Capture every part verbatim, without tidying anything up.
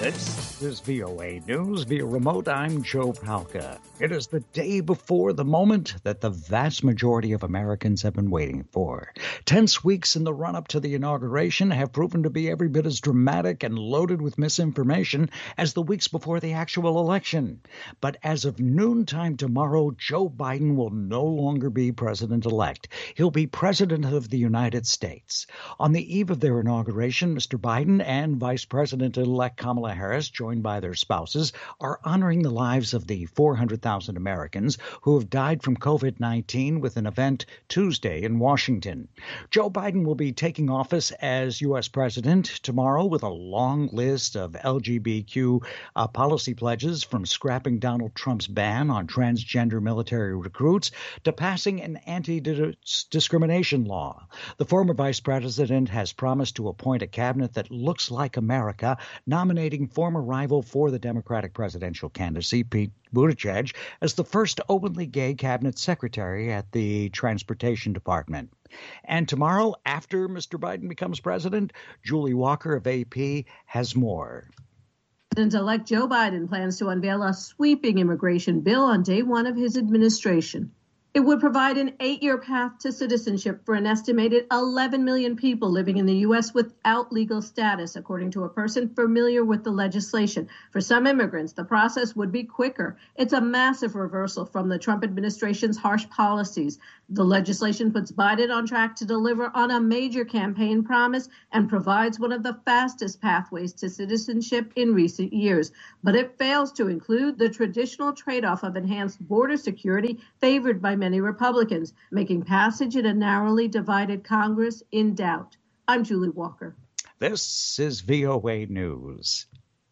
This is V O A News via remote. I'm Joe Palca. It is the day before the moment that the vast majority of Americans have been waiting for. Tense weeks in the run-up to the inauguration have proven to be every bit as dramatic and loaded with misinformation as the weeks before the actual election. But as of noontime tomorrow, Joe Biden will no longer be president-elect. He'll be president of the United States. On the eve of their inauguration, Mister Biden and Vice President-elect Kamala Harris, joined by their spouses, are honoring the lives of the four hundred thousand Americans who have died from COVID nineteen with an event Tuesday in Washington. Joe Biden will be taking office as U S president tomorrow with a long list of L G B T Q uh, policy pledges, from scrapping Donald Trump's ban on transgender military recruits to passing an anti-discrimination law. The former vice president has promised to appoint a cabinet that looks like America, nominating former rival for the Democratic presidential candidacy, Pete Buttigieg, as the first openly gay cabinet secretary at the Transportation Department. And tomorrow, after Mister Biden becomes president, Julie Walker of A P has more. President-elect Joe Biden plans to unveil a sweeping immigration bill on day one of his administration. It would provide an eight-year path to citizenship for an estimated eleven million people living in the U S without legal status, according to a person familiar with the legislation. For some immigrants, the process would be quicker. It's a massive reversal from the Trump administration's harsh policies. The legislation puts Biden on track to deliver on a major campaign promise and provides one of the fastest pathways to citizenship in recent years. But it fails to include the traditional trade-off of enhanced border security favored by many Republicans, making passage in a narrowly divided Congress in doubt. I'm Julie Walker. This is V O A News.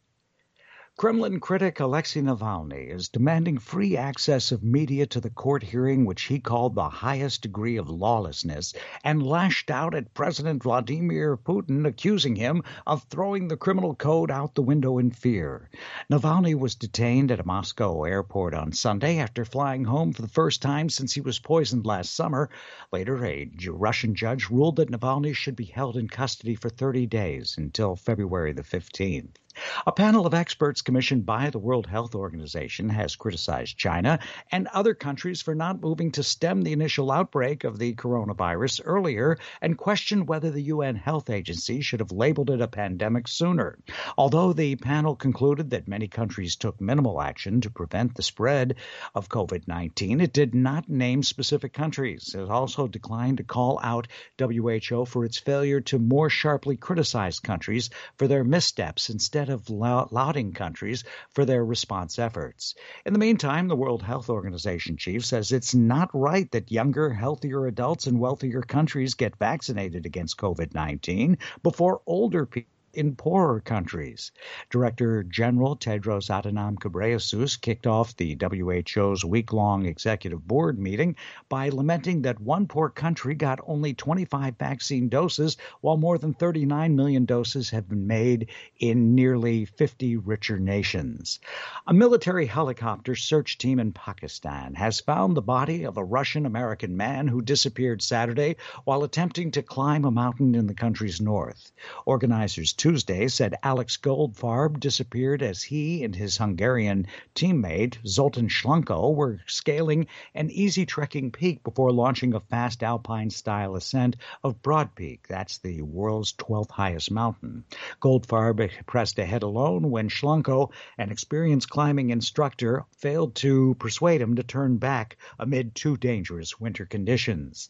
Kremlin critic Alexei Navalny is demanding free access of media to the court hearing, which he called the highest degree of lawlessness, and lashed out at President Vladimir Putin, accusing him of throwing the criminal code out the window in fear. Navalny was detained at a Moscow airport on Sunday after flying home for the first time since he was poisoned last summer. Later, a Russian judge ruled that Navalny should be held in custody for thirty days until February the fifteenth. A panel of experts commissioned by the World Health Organization has criticized China and other countries for not moving to stem the initial outbreak of the coronavirus earlier, and questioned whether the U N Health Agency should have labeled it a pandemic sooner. Although the panel concluded that many countries took minimal action to prevent the spread of COVID nineteen, it did not name specific countries. It also declined to call out W H O for its failure to more sharply criticize countries for their missteps instead of lauding countries for their response efforts. In the meantime, the World Health Organization chief says it's not right that younger, healthier adults in wealthier countries get vaccinated against COVID nineteen before older people in poorer countries. Director General Tedros Adhanom Ghebreyesus kicked off the W H O's week-long executive board meeting by lamenting that one poor country got only twenty-five vaccine doses, while more than thirty-nine million doses have been made in nearly fifty richer nations. A military helicopter search team in Pakistan has found the body of a Russian-American man who disappeared Saturday while attempting to climb a mountain in the country's north. Organizers Tuesday said Alex Goldfarb disappeared as he and his Hungarian teammate Zoltan Schlenko were scaling an easy trekking peak before launching a fast alpine-style ascent of Broad Peak. That's the world's twelfth highest mountain. Goldfarb pressed ahead alone when Schlenko, an experienced climbing instructor, failed to persuade him to turn back amid too dangerous winter conditions.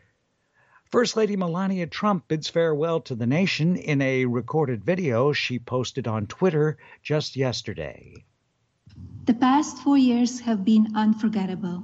First Lady Melania Trump bids farewell to the nation in a recorded video she posted on Twitter just yesterday. The past four years have been unforgettable.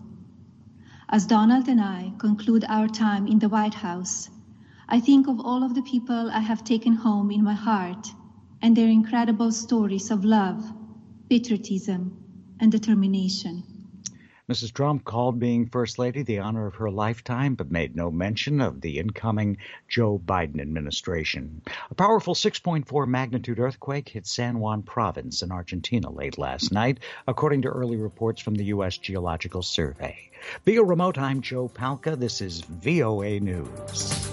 As Donald and I conclude our time in the White House, I think of all of the people I have taken home in my heart and their incredible stories of love, patriotism, and determination. Missus Trump called being First Lady the honor of her lifetime, but made no mention of the incoming Joe Biden administration. A powerful six point four magnitude earthquake hit San Juan province in Argentina late last night, according to early reports from the U S Geological Survey. Via remote, I'm Joe Palca. This is V O A News.